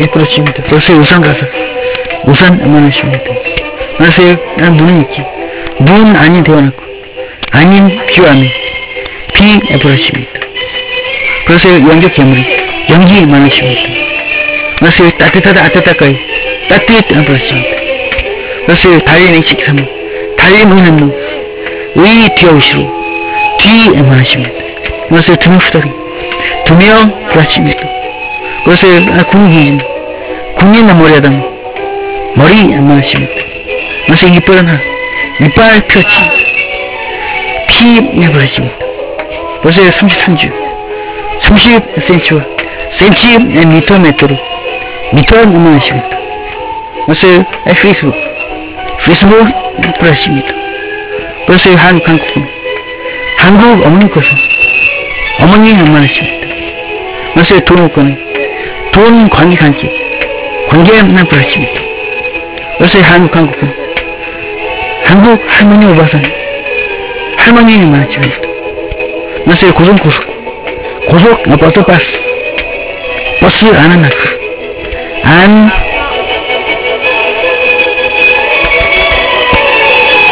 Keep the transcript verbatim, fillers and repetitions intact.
예쁘러집니다. 벌써 우산 가서 우산 만하십니다. 벌써 눈은 있지. 눈 아닌 대원하고 아닌 비와는 비 예쁘러집니다. 벌써 연기 괴물이 연기 많으십니다. 벌써 따뜻하다 따뜻하까이 따뜻한 벌어집니다. 벌써 달리는 식삼은 달리는 놈 의 뒤아오시로 뒤에 많으십니다. 벌써 두명 후다리 두명 그렇습니다. 벌써 군기 군인나 머리하다 머리 안 많으십니다. 벌써 이빨은 하나 이빨 펴치 피 내버려집니다. 벌써 삼십삼 주 삼십 센티미터 센티미터 미터로 미터 많으십니다. 벌써 페이스북 페이스북 그렇습니다. 벌써 한국 한국은 한국 어머니 것은 어머니 안 많으십니다. 벌써 돈 없고는 돈 관계 관계 관계만 그렇습니다. 벌써 한국 한국은 한국 할머니 오바산 할머니 많으십니다. 벌써 고속 고속 고속 버스 버스 버스 안 하나